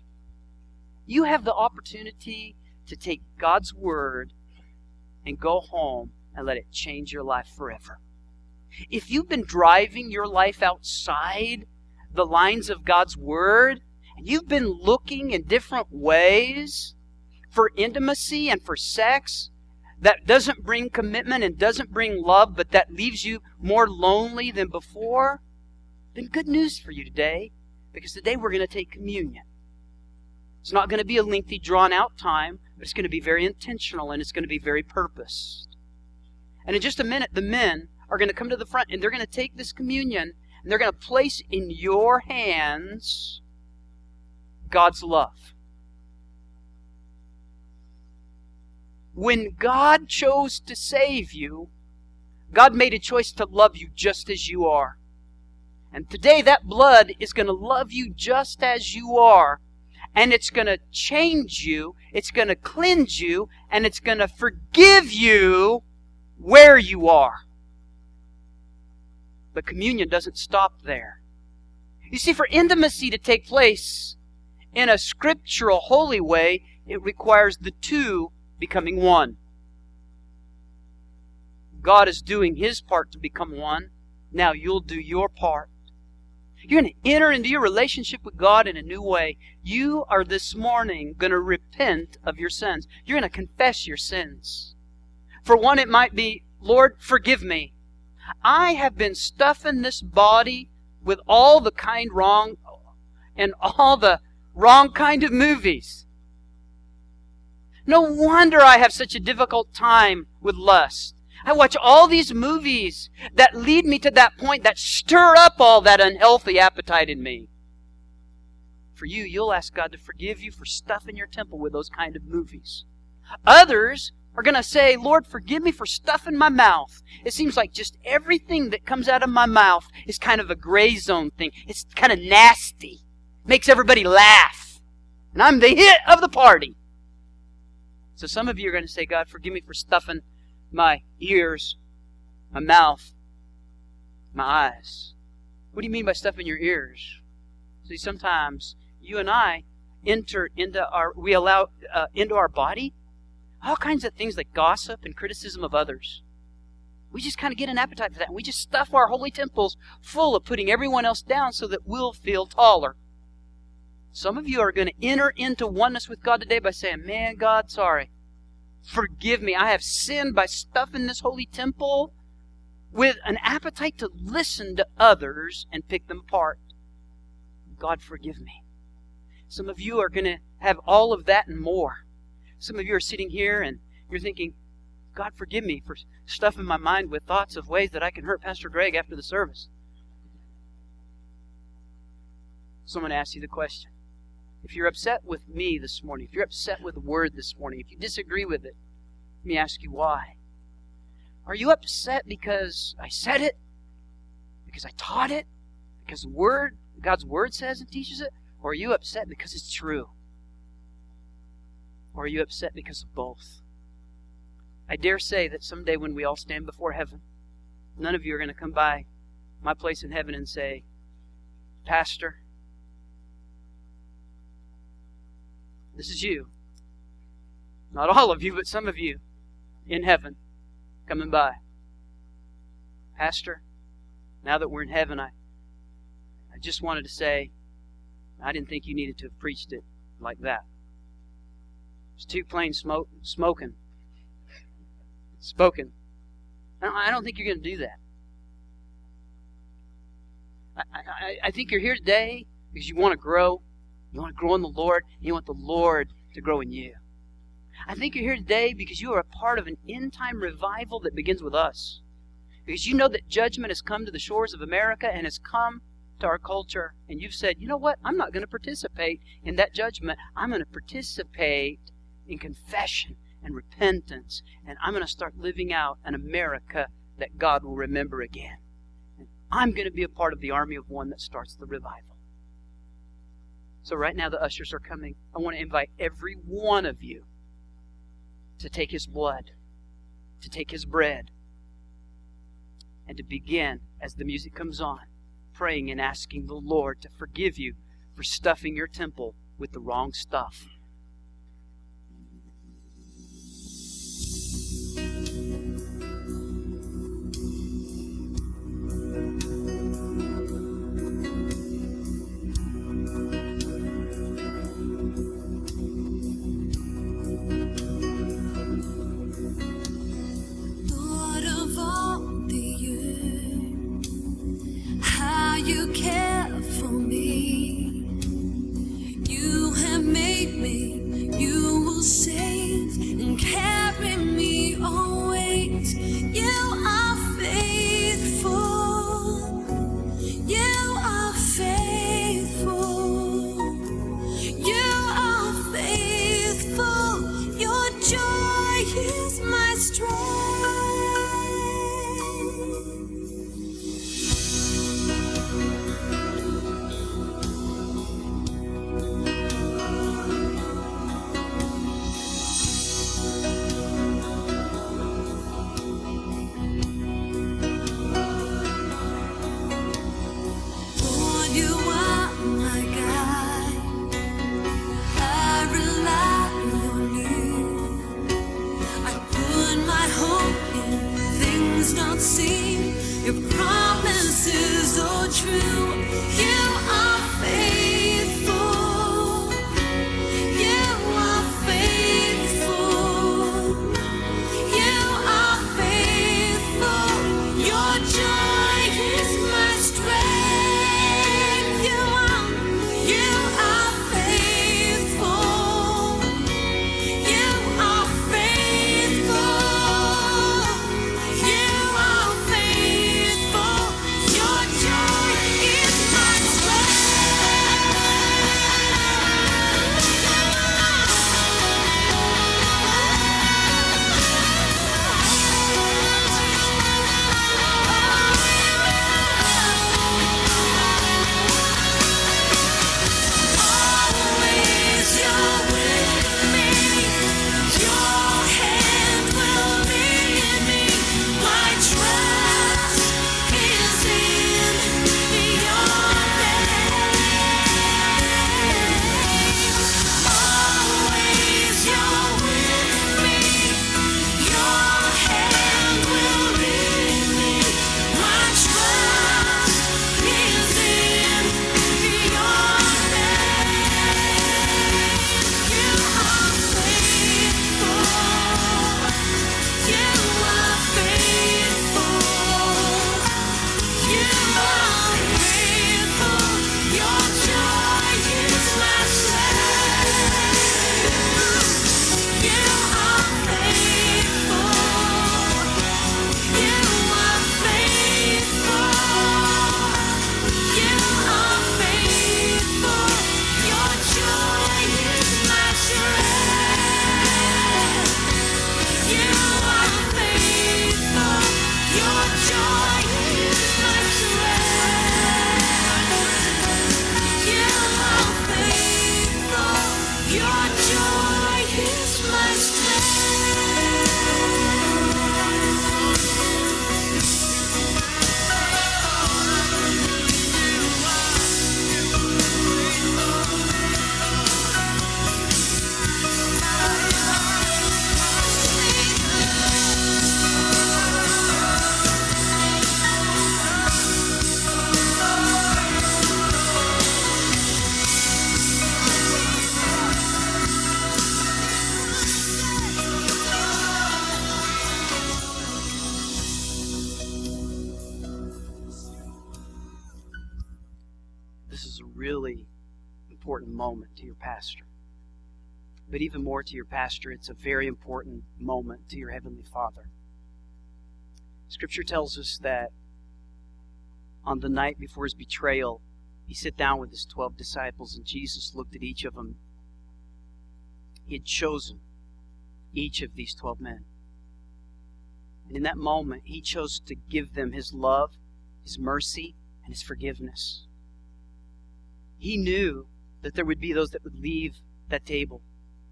You have the opportunity to take God's Word and go home and let it change your life forever. If you've been driving your life outside the lines of God's Word, and you've been looking in different ways for intimacy and for sex that doesn't bring commitment and doesn't bring love, but that leaves you more lonely than before, then good news for you today, because today we're going to take communion. It's not going to be a lengthy, drawn-out time, but it's going to be very intentional and it's going to be very purposed. And in just a minute, the men are going to come to the front and they're going to take this communion and they're going to place in your hands God's love. When God chose to save you, God made a choice to love you just as you are. And today that blood is going to love you just as you are. And it's going to change you, it's going to cleanse you, and it's going to forgive you where you are. But communion doesn't stop there. You see, for intimacy to take place in a scriptural, holy way, it requires the two becoming one. God is doing His part to become one. Now you'll do your part. You're going to enter into your relationship with God in a new way. You are this morning going to repent of your sins. You're going to confess your sins. For one, it might be, Lord, forgive me. I have been stuffing this body with all the kind wrong and all the wrong kind of movies. No wonder I have such a difficult time with lust. I watch all these movies that lead me to that point, that stir up all that unhealthy appetite in me. For you, you'll ask God to forgive you for stuffing your temple with those kind of movies. Others are going to say, Lord, forgive me for stuffing my mouth. It seems like just everything that comes out of my mouth is kind of a gray zone thing. It's kind of nasty. Makes everybody laugh. And I'm the hit of the party. So some of you are going to say, God, forgive me for stuffing my ears, my mouth, my eyes. What do you mean by stuffing your ears? See, sometimes you and I enter into our, we allow uh, into our body all kinds of things like gossip and criticism of others. We just kind of get an appetite for that. And we just stuff our holy temples full of putting everyone else down so that we'll feel taller. Some of you are going to enter into oneness with God today by saying, man, God, sorry. Forgive me. I have sinned by stuffing this holy temple with an appetite to listen to others and pick them apart. God, forgive me. Some of you are going to have all of that and more. Some of you are sitting here and you're thinking, God, forgive me for stuffing my mind with thoughts of ways that I can hurt Pastor Greg after the service. Someone asked you the question. If you're upset with me this morning, if you're upset with the Word this morning, if you disagree with it, let me ask you why. Are you upset because I said it? Because I taught it? Because the Word, God's Word says and teaches it? Or are you upset because it's true? Or are you upset because of both? I dare say that someday when we all stand before heaven, none of you are going to come by my place in heaven and say, Pastor, this is you. Not all of you, but some of you in heaven coming by. Pastor, now that we're in heaven, I, I just wanted to say, I didn't think you needed to have preached it like that. It's too plain smoke, smoking. Spoken. I don't, I don't think you're going to do that. I, I, I think you're here today because you want to grow. You want to grow in the Lord, and you want the Lord to grow in you. I think you're here today because you are a part of an end-time revival that begins with us. Because you know that judgment has come to the shores of America and has come to our culture. And you've said, you know what? I'm not going to participate in that judgment. I'm going to participate in confession and repentance. And I'm going to start living out an America that God will remember again. And I'm going to be a part of the army of one that starts the revival. So right now the ushers are coming. I want to invite every one of you to take His blood, to take His bread, and to begin, as the music comes on, praying and asking the Lord to forgive you for stuffing your temple with the wrong stuff. really important moment to your pastor. But even more to your pastor, it's a very important moment to your Heavenly Father. Scripture tells us that on the night before his betrayal, he sat down with his twelve disciples, and Jesus looked at each of them. He had chosen each of these twelve men. And in that moment, he chose to give them his love, his mercy, and his forgiveness. He knew that there would be those that would leave that table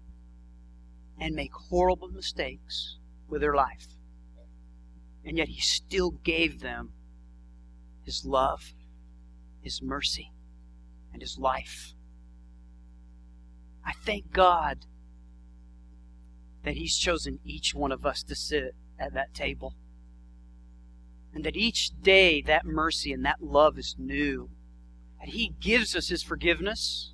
and make horrible mistakes with their life. And yet he still gave them his love, his mercy, and his life. I thank God that he's chosen each one of us to sit at that table. And that each day that mercy and that love is new. And he gives us his forgiveness.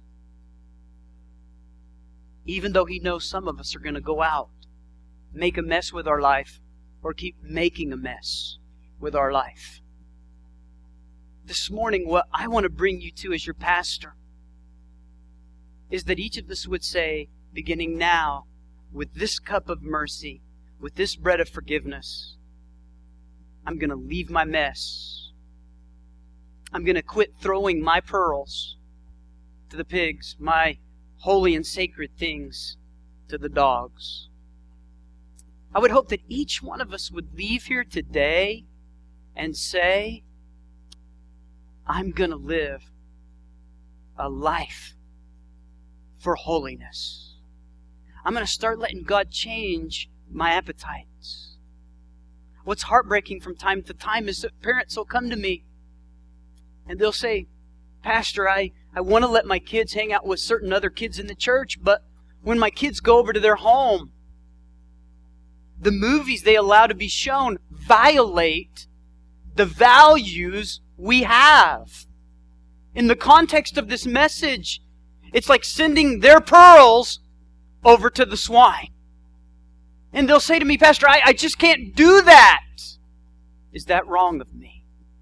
Even though he knows some of us are going to go out, make a mess with our life, or keep making a mess with our life. This morning, what I want to bring you to as your pastor is that each of us would say, beginning now, with this cup of mercy, with this bread of forgiveness, I'm going to leave my mess. I'm going to quit throwing my pearls to the pigs, my holy and sacred things to the dogs. I would hope that each one of us would leave here today and say, I'm going to live a life for holiness. I'm going to start letting God change my appetites. What's heartbreaking from time to time is that parents will come to me and they'll say, Pastor, I, I want to let my kids hang out with certain other kids in the church, but when my kids go over to their home, the movies they allow to be shown violate the values we have In the context of this message, it's like sending their pearls over to the swine. And they'll say to me, Pastor, I, I just can't do that. Is that wrong of me?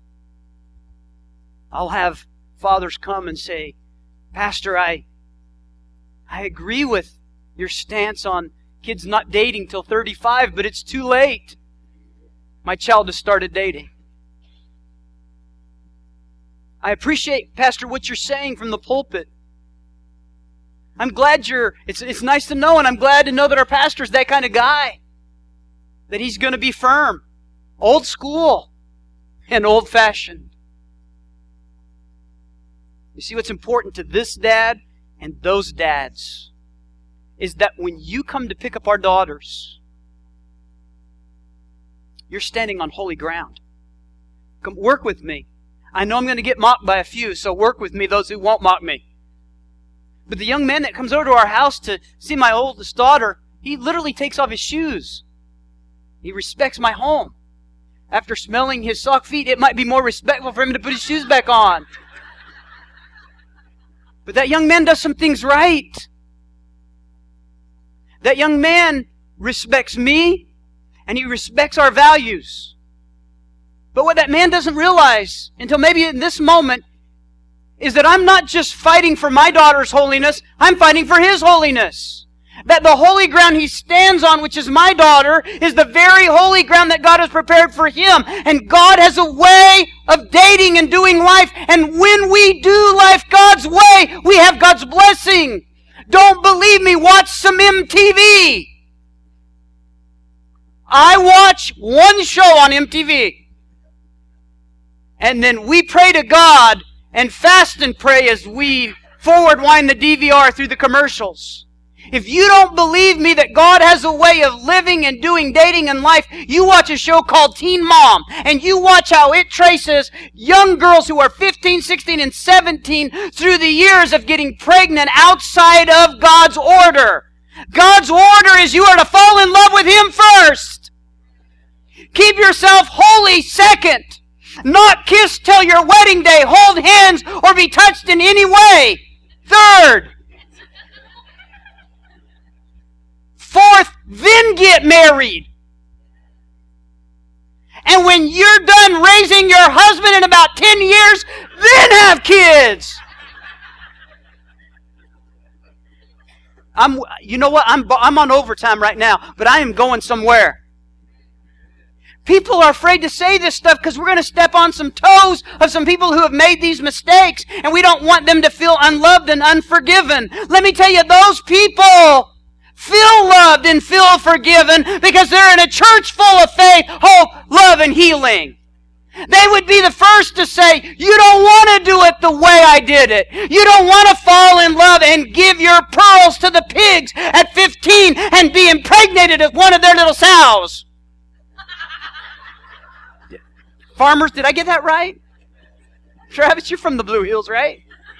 I'll have fathers come and say, Pastor, I, I agree with your stance on kids not dating till thirty-five, but it's too late. My child has started dating. I appreciate, Pastor, what you're saying from the pulpit. I'm glad you're, it's, it's nice to know, and I'm glad to know that our pastor's that kind of guy. That he's going to be firm, old school, and old-fashioned. You see, what's important to this dad and those dads is that when you come to pick up our daughters, you're standing on holy ground. Come work with me. I know I'm going to get mocked by a few, so work with me, those who won't mock me. But the young man that comes over to our house to see my oldest daughter, he literally takes off his shoes. He respects my home. After smelling his sock feet, it might be more respectful for him to put his shoes back on. But that young man does some things right. That young man respects me, and he respects our values. But what that man doesn't realize, until maybe in this moment, is that I'm not just fighting for my daughter's holiness, I'm fighting for his holiness. That the holy ground he stands on, which is my daughter, is the very holy ground that God has prepared for him. And God has a way of dating and doing life. And when we do life God's way, we have God's blessing. Don't believe me? Watch some M T V. I watch one show on M T V. And then we pray to God and fast and pray as we forward wind the D V R through the commercials. If you don't believe me that God has a way of living and doing dating and life, you watch a show called Teen Mom, and you watch how it traces young girls who are fifteen, sixteen, and seventeen through the years of getting pregnant outside of God's order. God's order is you are to fall in love with Him first. Keep yourself holy second. Not kiss till your wedding day, hold hands, or be touched in any way. Third. Fourth, then get married. And when you're done raising your husband in about ten years, then have kids. I'm, you know what? I'm, I'm on overtime right now, but I am going somewhere. People are afraid to say this stuff because we're going to step on some toes of some people who have made these mistakes, and we don't want them to feel unloved and unforgiven. Let me tell you, those people feel loved and feel forgiven because they're in a church full of faith, hope, love, and healing. They would be the first to say, you don't want to do it the way I did it. You don't want to fall in love and give your pearls to the pigs at fifteen and be impregnated with one of their little sows. Farmers, did I get that right? Travis, you're from the Blue Hills, right?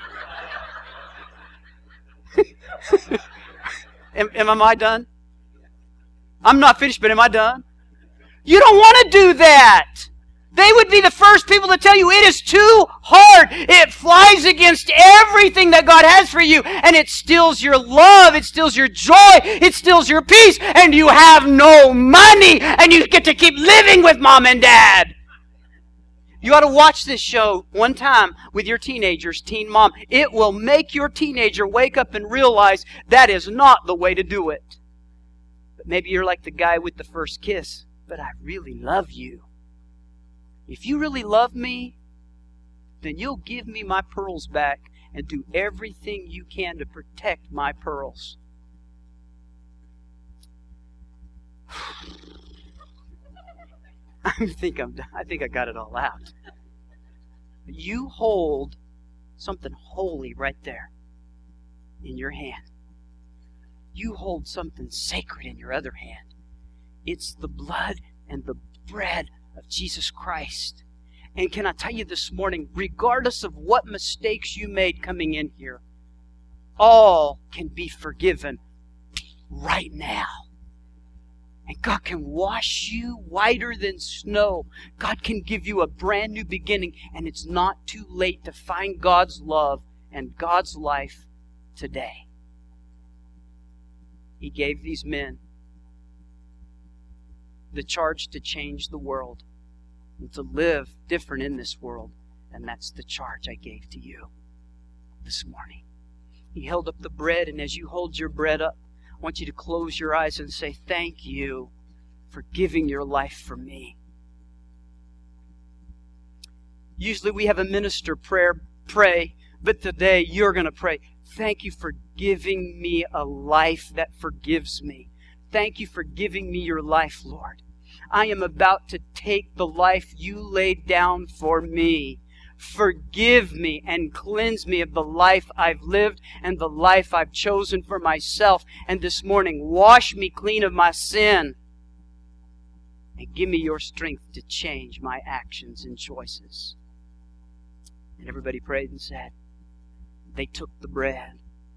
am, am I done? I'm not finished, but am I done? You don't want to do that. They would be the first people to tell you it is too hard. It flies against everything that God has for you. And it steals your love. It steals your joy. It steals your peace. And you have no money. And you get to keep living with mom and dad. You ought to watch this show one time with your teenagers, Teen Mom. It will make your teenager wake up and realize that is not the way to do it. But maybe you're like the guy with the first kiss. But I really love you. If you really love me, then you'll give me my pearls back and do everything you can to protect my pearls. I think I'm done. I think I got it all out. You hold something holy right there in your hand. You hold something sacred in your other hand. It's the blood and the bread of Jesus Christ. And can I tell you this morning, regardless of what mistakes you made coming in here, all can be forgiven right now. And God can wash you whiter than snow. God can give you a brand new beginning. And it's not too late to find God's love and God's life today. He gave these men the charge to change the world and to live different in this world. And that's the charge I gave to you this morning. He held up the bread, and as you hold your bread up, I want you to close your eyes and say, thank you for giving your life for me. Usually we have a minister prayer pray, but today you're going to pray, thank you for giving me a life that forgives me. Thank you for giving me your life, Lord. I am about to take the life you laid down for me. Forgive me and cleanse me of the life I've lived and the life I've chosen for myself. And this morning, wash me clean of my sin. And give me your strength to change my actions and choices. And everybody prayed and said, they took the bread.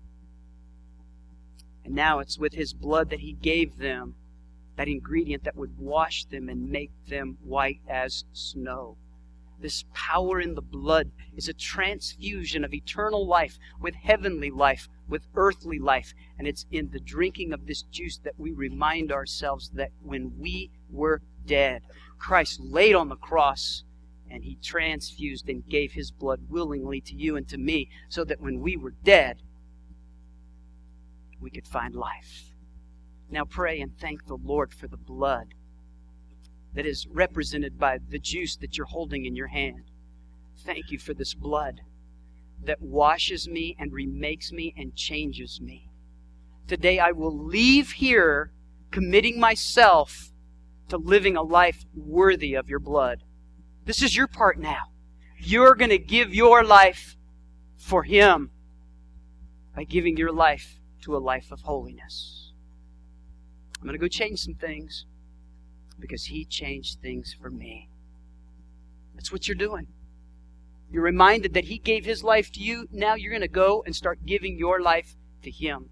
And now it's with His blood that He gave them, that ingredient that would wash them and make them white as snow. This power in the blood is a transfusion of eternal life with heavenly life, with earthly life. And it's in the drinking of this juice that we remind ourselves that when we were dead, Christ laid on the cross and He transfused and gave His blood willingly to you and to me, so that when we were dead, we could find life. Now pray and thank the Lord for the blood that is represented by the juice that you're holding in your hand. Thank you for this blood that washes me and remakes me and changes me. Today I will leave here committing myself to living a life worthy of your blood. This is your part now. You're going to give your life for Him by giving your life to a life of holiness. I'm going to go change some things, because He changed things for me. That's what you're doing. You're reminded that He gave His life to you. Now you're going to go and start giving your life to Him.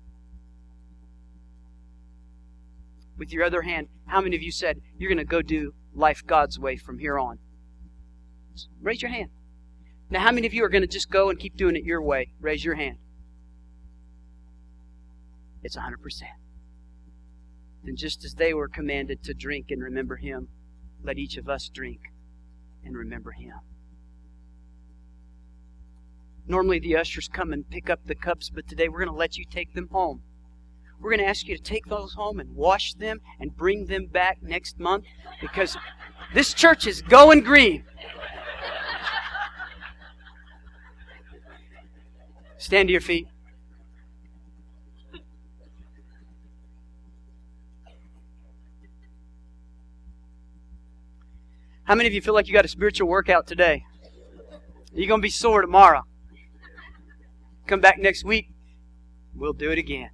With your other hand, how many of you said you're going to go do life God's way from here on? Raise your hand. Now how many of you are going to just go and keep doing it your way? Raise your hand. It's one hundred percent. Then just as they were commanded to drink and remember Him, let each of us drink and remember Him. Normally the ushers come and pick up the cups, but today we're going to let you take them home. We're going to ask you to take those home and wash them and bring them back next month, because this church is going green. Stand to your feet. How many of you feel like you got a spiritual workout today? You're going to be sore tomorrow. Come back next week. We'll do it again.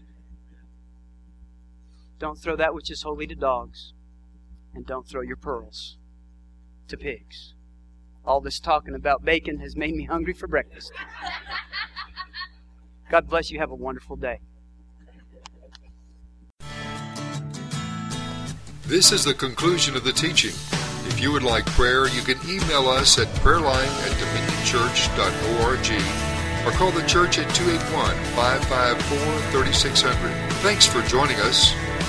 Don't throw that which is holy to dogs. And don't throw your pearls to pigs. All this talking about bacon has made me hungry for breakfast. God bless you. Have a wonderful day. This is the conclusion of the teaching. If you would like prayer, you can email us at prayerline at dominion church dot org or call the church at two eight one, five five four, three six zero zero. Thanks for joining us.